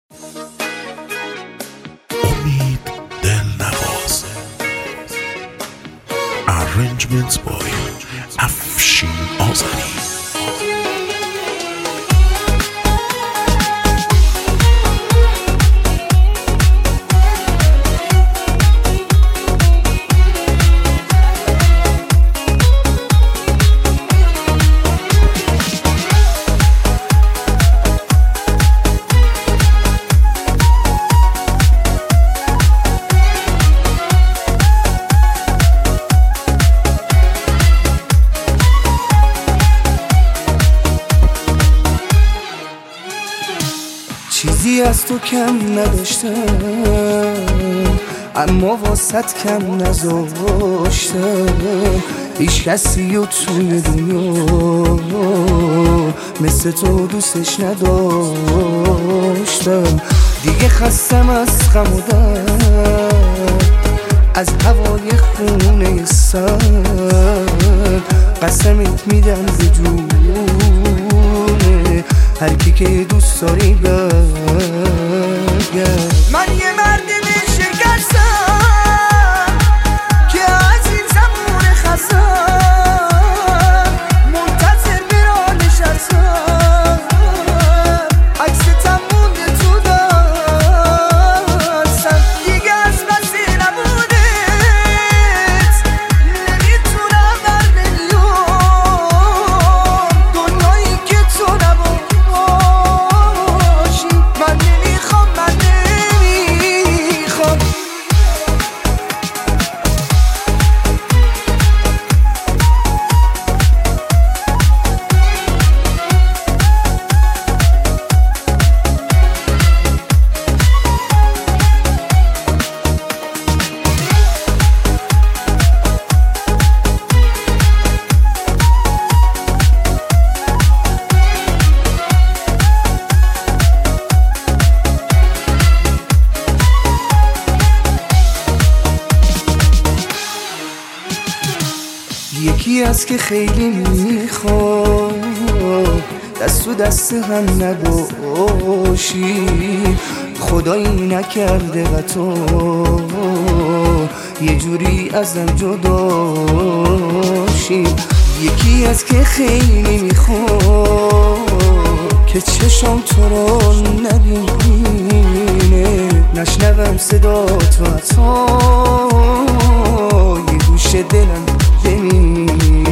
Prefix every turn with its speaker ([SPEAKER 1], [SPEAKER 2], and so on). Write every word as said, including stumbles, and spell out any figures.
[SPEAKER 1] امید دلنواز. Arrangements by افشین آذری.
[SPEAKER 2] چیزی از تو کم نداشتم، اما واسط کم نذاشتم. هیچ کسی و توی دنیا مثل تو دوستش نداشتم. دیگه خستم از غم و درد، از هوای خونه سرد. قسمت میدم به جون هر کی که دوست داری برگرد. من یه مرد شکستم که از این زمان خستم، منتظر میرا نشستم. عکس تموم تو دستم، دیگه از بسی نبودت نمیتونم در میلیون دنیایی که تو نبود. یکی از که خیلی میخواد دست و دست هم نباشی، خدایی نکرده و تو یه جوری ازم جداشی. یکی از که خیلی میخواد که چشم تو رو نبینه، نشنوم صدا تو حتی یه گوش دلم بمین.